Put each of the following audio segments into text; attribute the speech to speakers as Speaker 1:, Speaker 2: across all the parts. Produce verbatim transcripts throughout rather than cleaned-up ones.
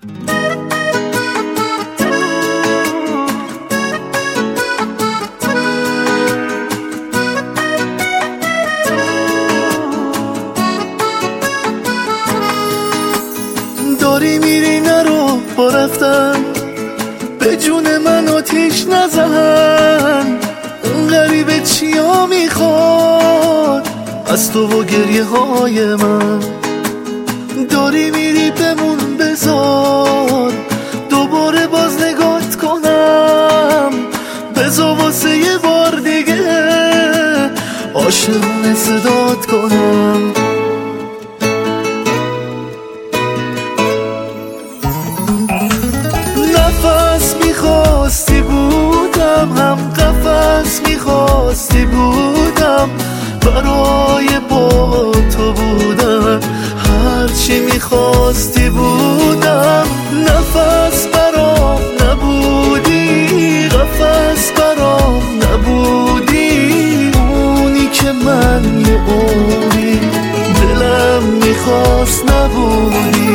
Speaker 1: داری میری نرو با رفتن، به جون من آتیش نزن. اون غریبه چیا میخواد از تو و گریه های من؟ داری میری بمون بذار دوباره باز نگات کنم، بذار واسه یه بار دیگه عاشقونه صدات کنم. نفس میخواستی بودم، هم قفس میخواستی بودم، برای با تو بودن هرچی میخواستی بودم. نفس برام نبودی، قفس برام نبودی، اونی که من یه عمری دلم میخواست نبودی.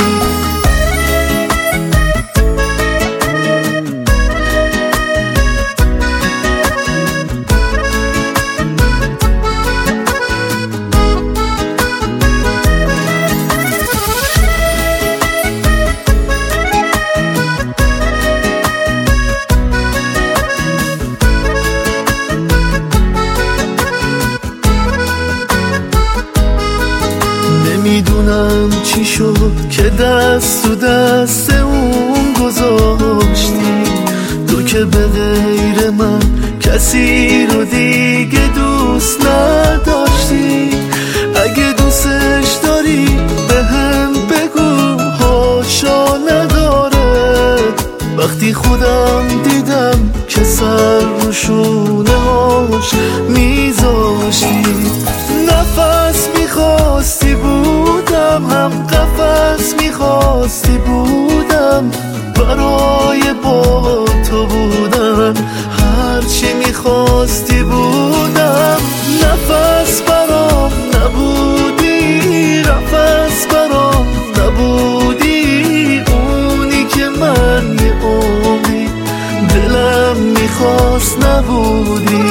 Speaker 1: نمیدونم چی شد که دست تو دست اون گذاشتی، تو که به غیر من کسی رو دیگه دوست نداشتی. اگه دوستش داری به هم بگو، هاشا نداره. وقتی خودم دیدم که سر رو شونه هاش میذاشتی. نفس میخواستی بودم، هم قفس میخواستی بودم، برای با تو بودن هرچی میخواستی بودم. نفس برام نبودی، قفس برام نبودی، اونی که من یه عمری دلم میخواست نبودی.